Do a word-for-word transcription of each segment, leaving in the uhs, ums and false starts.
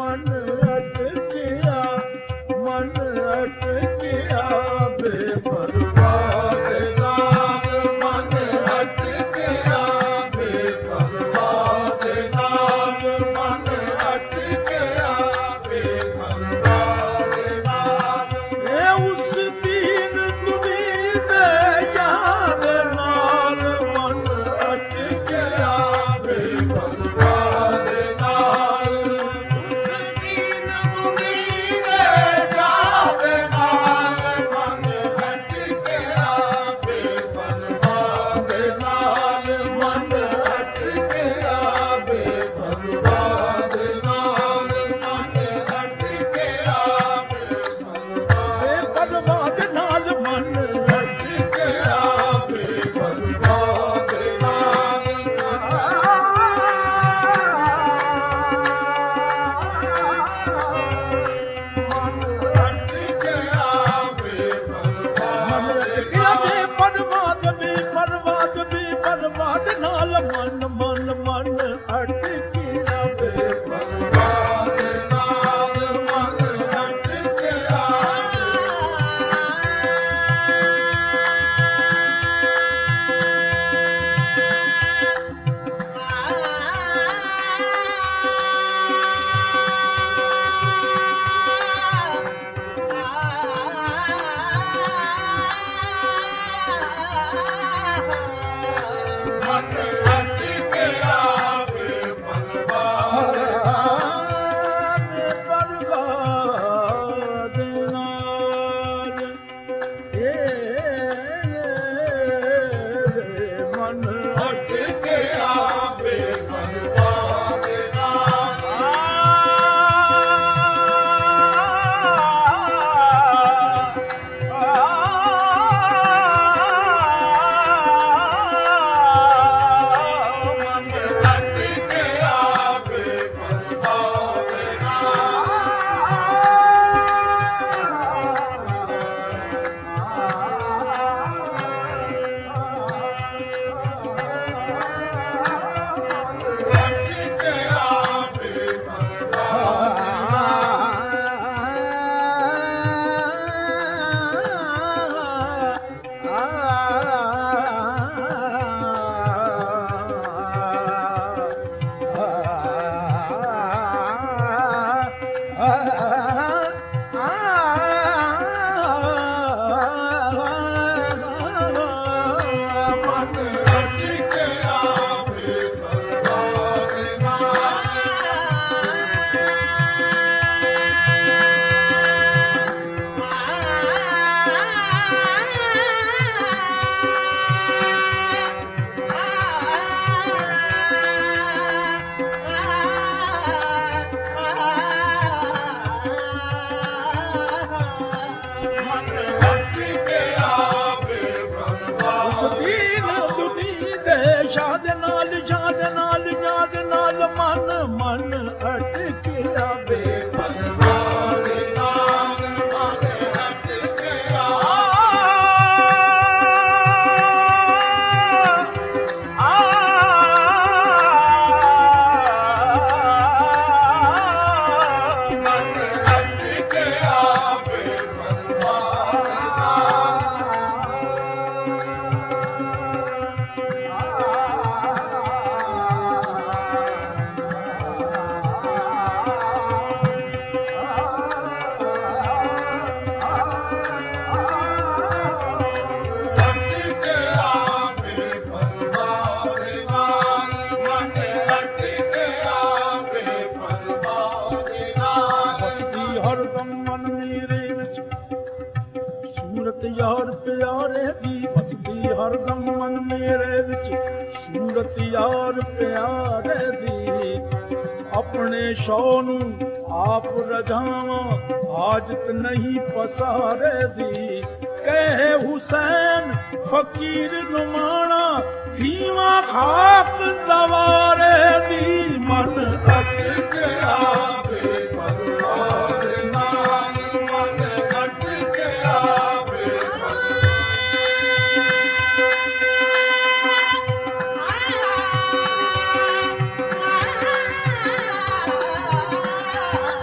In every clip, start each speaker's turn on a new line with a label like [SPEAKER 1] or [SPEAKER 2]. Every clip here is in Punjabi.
[SPEAKER 1] ਮਨ ਅਟਕਿਆ, ਮਨ ਅਟਕਿਆ ਬੇਪਰਵਾਹ ਦੇ ਨਾਲ, ਮਨ ਅਟਕਿਆ ਬੇਪਰਵਾਹ ਦੇ ਨਾਲ, ਮਨ ਅਟਕਿਆ ਬੇਪਰਵਾਹ ਦੇ ਨਾਲ। ਇਹ ਉਸ ਦੀਨ ਦੁਨੀ ਦੇ ਯਾਰ ਨਾਲ, ਮਨ ਅਟਕਿਆ ਬੇਪਰਵਾਹ ਦੇ ਨਾਲ, ਉਸ ਦੀਨ ਦੁਨੀ ਦੇ ਯਾਰ ਨਾਲ, ਮਨ ਅਟਕਿਆ ਬੇਪਰਵਾਹ ਦੇ ਨਾਲ, ਮਨ ਅਟਕਿਆ ਬੇਪਰਵਾਹ ਦੇ ਨਾਲ, ਮਨ ਅਟਕਿਆ ਬੇਪਰਵਾਹ ਦੇ ਨਾਲ, ਮਨ ਅਟਕਿਆ ਬੇਪਰਵਾਹ ਦੇ ਨਾਲ। ਮਨ ਅਟਕਿਆ ਬੇਪਰਵਾਹ, ਮਨ ਅਟਕਿਆ ਬੇਪਰਵਾਹ ਦੇ, ਬੇਪਰਵਾਹ ਦੇ, ਬੇਪਰਵਾਹ ਦੇ ਨਾਲ, ਮਨ ਮਨ ਮਨ ਅਟਕਿਆ ਬੇਪਰਵਾਹ ਦੇ ਨਾਲ, ਮਨ ਅਟਕਿਆ ਮਨ ਅਟਕਿਆ ਬੇਪਰਵਾਹ ਬੇਪਰਵਾਹ ਦੇ ਨਾਲ। ਏ ਮਨ ਅਟਕਿਆ ਬੇਪਰਵਾਹ ਦੇ ਨਾਲ। ਮਨ ਅਟਕਿਆ ਬੇਪਰਵਾਹ ਦੇ ਉਸ ਦੀਨ ਦੁਨੀ ਦੇ ਸ਼ਾਦ ਨਾਲ, ਸ਼ਾਦ ਨਾਲ, ਸ਼ਾਦ ਨਾਲ, ਮਨ ਮਨ ਅਟਕਿਆ ਬੇਪਰਵਾਹ ਦੇ ਨਾਲ, ਮਨ ਅਟਕਿਆ ਆ ਮਨ ਅਟਕਿਆ ਬੇਪਰਵਾਹ ਦੇ ਨਾਲ। ਵਸਦੀ ਹਰਦਮ ਮਨ ਮੇਰੇ ਵਿੱਚ ਸੂਰਤ ਯਾਰ ਪਿਆਰੇ ਦੀ, ਵਸਦੀ ਹਰਦਮ ਮਨ ਮੇਰੇ ਵਿੱਚ ਸੂਰਤ ਯਾਰ ਪਿਆਰੇ ਦੀ। ਆਪਣੇ ਸ਼ੌ ਨੂੰ ਆਪ ਰਜਾਵਾਂ, ਹਾਜਤ ਨਹੀਂ ਪਸਾਰੇ ਦੀ। ਕਹੇ ਹੁਸੈਨ ਫਕੀਰ ਨੁਮਾਣਾ, ਧੀਵਾ ਖਾਕ ਦਵਾਰੇ ਦੀ। ਮਨ ਅਟਕਿਆ ਬੇਪਰਵਾਹ ਦੇ ਨਾਲ, ਮਨ ਅਟਕਿਆ ਬੇਪਰਵਾਹ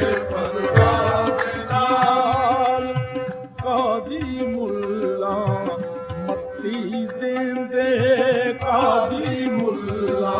[SPEAKER 1] ਪਰਵਾਹ ਦੇ ਨਾਲ।
[SPEAKER 2] ਕਾਜ਼ੀ ਮੁੱਲਾ ਮੱਤੀ ਦੇਂਦੇ, ਕਾਜ਼ੀ ਮੁੱਲਾ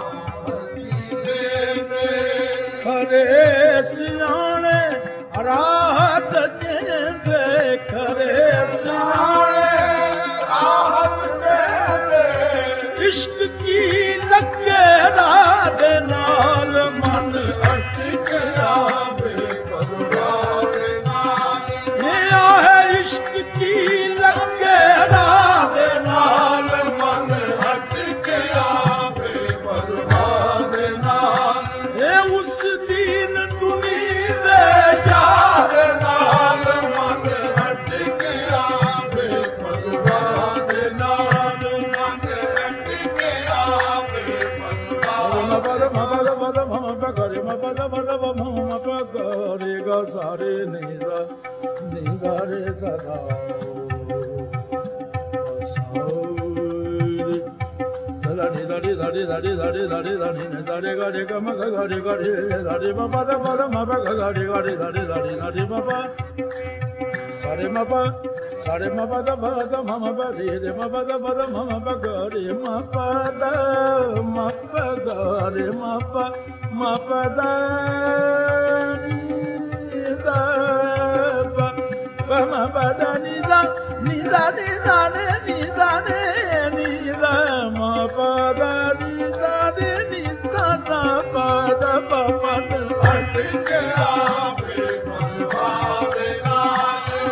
[SPEAKER 2] ਖਰੇ ਸਿਆਣੇ ਰਾਹਤ ਦੇਂਦੇ, ਖਰੇ ਸਿਆਣੇ
[SPEAKER 1] ਰਾਹਤ ਦੇਂਦੇ।
[SPEAKER 2] ਇਸ਼ਕ ਕੀ ਲੱਗੇ ਰਾਹ ਦੇ ਨਾਲ, ਮਨ
[SPEAKER 1] ਅਟਕ ਆਵੇ ਪਰਵਾਹ ਦੇ ਨਾਲ।
[SPEAKER 2] ਇਹ ਆਏ ਇਸ਼ਕ ਕੀ ਲੱਗੇ ਰਾਹ ਦੇ ਨਾਲ,
[SPEAKER 1] ਮਨ ਅਟਕ ਆਵੇ ਪਰਵਾਹ ਦੇ ਨਾਲ।
[SPEAKER 2] ਇਹ ਉਸ ਦੀਨ ਦੁਨੀ ਦੇ
[SPEAKER 1] ਯਾਰ ਨਾਲ ਮਨ ਅਟਕ ਆਵੇ ਪਰਵਾਹ ਦੇ ਨਾਲ। ਮਨ ਅਟਕ ਆਵੇ ਪਰਵਾਹ
[SPEAKER 2] ਮਬਦ ਮਬਦ ਮਬਦ ਮਮ ਪਗਰੇ ਮਬਦ ਮਬਦ ਮਮ ਪਗਰੇ ਗਾ ਸਾਰੇ ਨੀਜ਼ਾ ਨੀਜ਼ਾ ਰੇ ਸਦਾ ਸਾਉਰੀ ਦਲਾ ਨੀ ਦੜੀ ਦੜੀ ਦੜੀ ਦੜੀ ਦੜੀ ਦੜੀ ਨੀ ਦੜੇ ਗੜੇ ਗਮ ਗੜੇ ਗੜੇ ਦੜੀ ਮਬਦ ਮਬਦ ਮਬ ਗੜੇ ਗੜੇ ਦੜੀ ਦੜੀ ਦੜੀ ਮਬਾ ਸਾਰੇ ਮਬਾ ਸਾਰੇ ਮਬਦ ਮਬਦ ਮਮ ਬਰੇ ਰੇ ਮਬਦ ਮਬਦ ਮਮ ਬਗਰੇ ਮਪਦ ਮਪਗਰੇ ਮਪ ਮਪਦ ਨੀਦਾ ਪਮ ਪਦ ਨੀਦਾ ਨੀਦਾ ਨੀਦਾ ਨੀਦਾ ਨੀਦਾ ਮਪਦ ਨੀਦਾ ਨੀਦਾ ਪਦ ਪਪਦ
[SPEAKER 1] ਅਟਕ ਆਵੇ ਪਰਵਾਹ ਦੇ ਨਾਲ।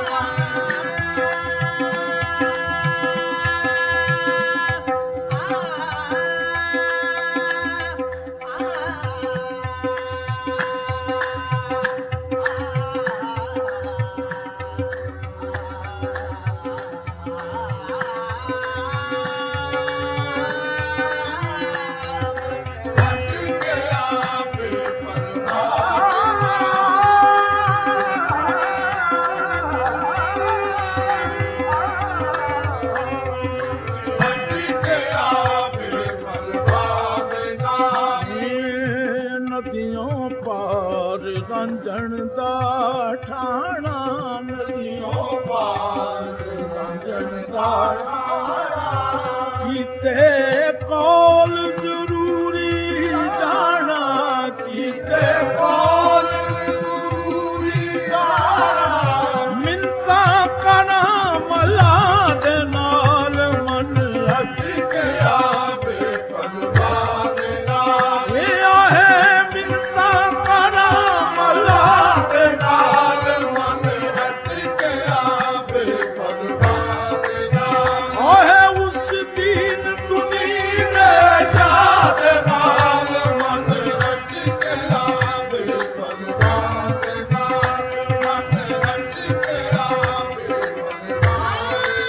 [SPEAKER 2] ਨਦੀਆਂ ਪਾਰ ਰਾਂਝਣ ਦਾ ਠਾਣਾ, ਨਦੀਆਂ
[SPEAKER 1] ਪਾਰ ਰਾਂਝਣ ਦਾ ਠਾਣਾ।
[SPEAKER 2] ਕੀਤੇ ਕੋਲ ਜ਼ਰੂਰੀ ਜਾਣਾ, ਕੀਤੇ
[SPEAKER 1] ਕੋਲ ਜ਼ਰੂਰੀ ਜਾਣਾ।
[SPEAKER 2] ਮਿੰਤਾਂ ਕਰਾਂ ਮਲਾ ਦੇ ਨਾਲ, ਮਨ
[SPEAKER 1] ਅਟਕ ਆਵੇ ਪਰਵਾਹ ਦੇ ਨਾਲ।
[SPEAKER 2] ਇਹ ਆਏ ਮਿੰਤਾਂ ਕਰਾਂ ਮਲਾ ਦੇ ਨਾਲ,
[SPEAKER 1] ਮਨ ਅਟਕ ਆਵੇ ਪਰਵਾਹ ਦੇ ਨਾਲ।
[SPEAKER 2] ਆਏ ਉਸ ਦੀਨ ਦੁਨੀ ਦੇ
[SPEAKER 1] ਯਾਦ ਨਾਲ ਮਨ ਅਟਕ ਆਵੇ ਪਰਵਾਹ ਦੇ ਨਾਲ। ਮਨ ਅਟਕ ਆਵੇ ਪਰਵਾਹ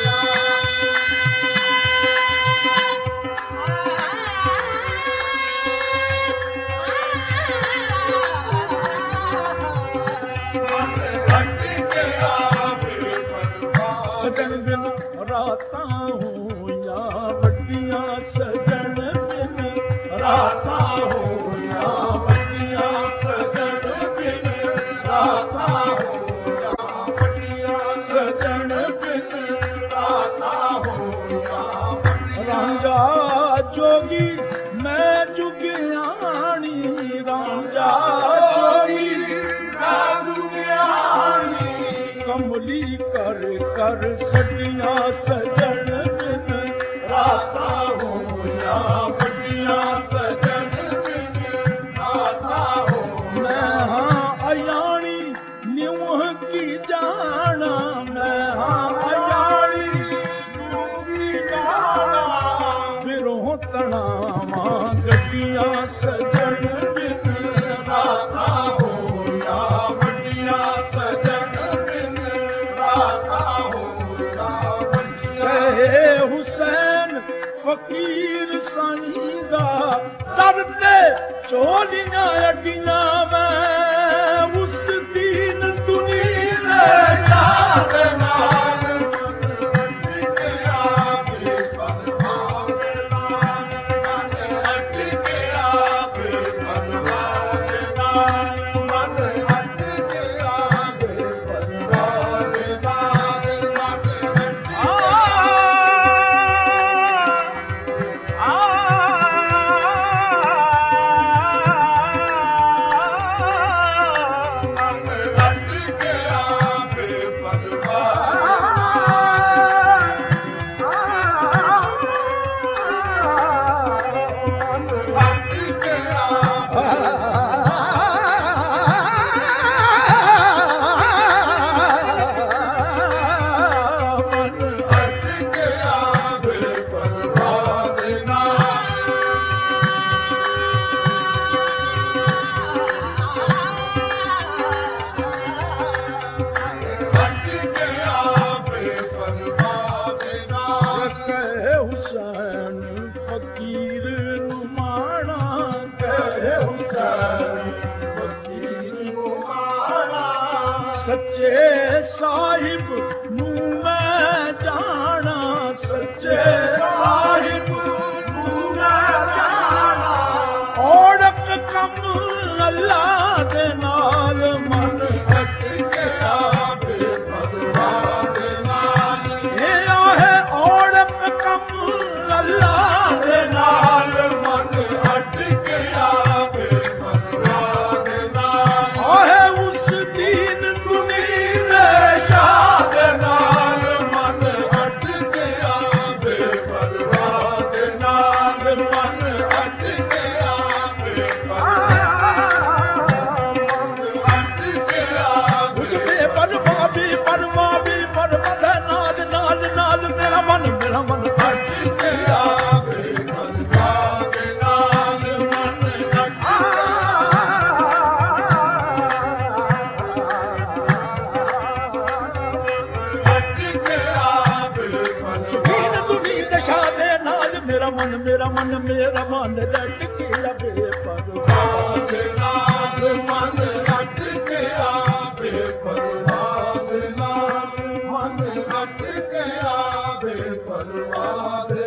[SPEAKER 2] ਸਜਣ ਬਿਨ ਰਾਤਾਂ ਹੋਈਆਂ ਵੱਡੀਆਂ, ਸਜਣ ਬਿਨ ਰਾਤਾਂ ਹੋਈਆਂ ਵੱਡੀਆਂ, ਸਜਣ ਬਿਨ ਰਾਤਾਂ ਹੋਈਆਂ ਵੱਡੀਆਂ, ਸਜਣ ਬਿਨ ਰਾਤਾਂ ਹੋਈਆਂ ਵੱਡੀਆਂ। ਰਾਂਝਾ ਜੋਗੀ ਮੈਂ ਜੁਗਿਆਣੀ, ਰਾਂਝਾ ਜੋਗੀ
[SPEAKER 1] ਮੈਂ ਜੁਗਿਆਣੀ।
[SPEAKER 2] ਕਮਲੀ ਕਰ ਕਰ ਸੱਡੀਆਂ, ਸਜਣ ਬਿਨ
[SPEAKER 1] ਰਾਤਾਂ ਹੋਈਆਂ ਵੱਡੀਆਂ, ਸਜਣ ਬਿਨ ਰਾਤਾਂ ਹੋਈਆਂ।
[SPEAKER 2] ਮੈਂ ਹਾਂ ਅਯਾਣੀ ਨਿਉ ਕੀ ਜਾਣਾ, ਮੈਂ ਹਾਂ ਅਯਾਣੀ
[SPEAKER 1] ਨਿਉ ਕੀ ਜਾਣਾ।
[SPEAKER 2] ਫਿਰੋਂ ਤਣਾਵਾਂ ਗੱਡੀਆਂ, ਸਜਣ ਬਿਨ
[SPEAKER 1] ਰਾਤਾਂ ਹੋਈਆਂ ਵੱਡੀਆਂ, ਸਜਣ ਬਿਨ ਰਾਤਾਂ ਹੋਈਆਂ ਵੱਡੀਆਂ।
[SPEAKER 2] ਕਹੇ ਹੁਸੈਨ ਫਕੀਰ ਸਾਈਂ ਦਾ, ਦਰ ਤੇ ਚੋਲੀਆਂ ਅੱਡੀਆਂ ਮੈਂ, ਉਸ ਦੀਨ ਦੁਨੀ ਦੇ
[SPEAKER 1] ਯਾਦ ਨਾਲ ਅਟਕ ਆਵੇ ਪਰਵਾਹ ਦੇ ਨਾਲ। ਮਨ ਅਟਕ ਆਵੇ ਪਰਵਾਹ ਦੇ ਨਾਲ। ਮਨ ਅਟਕਿਆ ਬੇਪਰਵਾਹ
[SPEAKER 2] ਹੁਸੈਨ ਫਕੀਰ ਨੂੰ ਮਾਣਾ ਕਹੇ ਹੁਸੈਨ
[SPEAKER 1] ਫਕੀਰ ਨੂੰ ਮਾਣਾ
[SPEAKER 2] ਸੱਚੇ ਸਾਹਿਬ ਨੂੰ ਮੈਂ ਜਾਣਾ ਸੱਚੇ ਸਾਹਿਬ
[SPEAKER 1] ਨੂੰ ਮੈਂ ਜਾਣਾ
[SPEAKER 2] ਔੜਕ ਕੰਮ ਅੱਲਾ ਦੇ ਨਾਲ ਮਨ
[SPEAKER 1] ਅਟਕਿਆ ਬੇਪਰਵਾਹ ਦੇ ਨਾਲ
[SPEAKER 2] ਇਹ ਆਹੇ ਔੜਕ ਕੰਮ ਅੱਲਾ ਦੇ ਨਾਲ
[SPEAKER 1] ਮਨ ਅਟਕਿਆ ਬੇਪਰਵਾਹ ਦੇ ਨਾਲ
[SPEAKER 2] ਆਹੇ ਉਸ ਦੀਨ ਦੁਨੀ ਦੇ ਯਾਦ ਨਾਲ
[SPEAKER 1] ਮਨ ਅਟਕਿਆ ਬੇਪਰਵਾਹ ਦੇ ਨਾਲ ਮਨ ਅਟਕਿਆ
[SPEAKER 2] ਉਸ ਬੇਪਰਵਾਹ ਵੀ ਪਰਵਾਹ ਵੀ ਪਰਵਾਹ ਦੇ ਨਾਲ ਨਾਲ ਨਾਲ ਮੇਰਾ ਮਨ ਮੇਰਾ ਮਨ
[SPEAKER 1] ਅਟਕਿਆ ਬੇਪਰਵਾਹ ਦੇ ਨਾਲ ਮਨ ਅਟਕਿਆ ਬੇਪਰਵਾਹ
[SPEAKER 2] ਦੀਨ ਦੁਨੀ ਦਸ਼ਾ ਦੇ ਨਾਲ ਮੇਰਾ ਮਨ ਮੇਰਾ ਮਨ ਮੇਰਾ ਮਨ ਲਟਕਿਆ ਬੇਪਰਵਾਹ
[SPEAKER 1] ਦੇ ਨਾਲ ਮਨ ਅਟਕਿਆ ਬੇਪਰਵਾਹ ਦੇ ਨਾਲ ਮਨ ਅਟਕਿਆ ਬੇਪਰਵਾਹ ਦੇ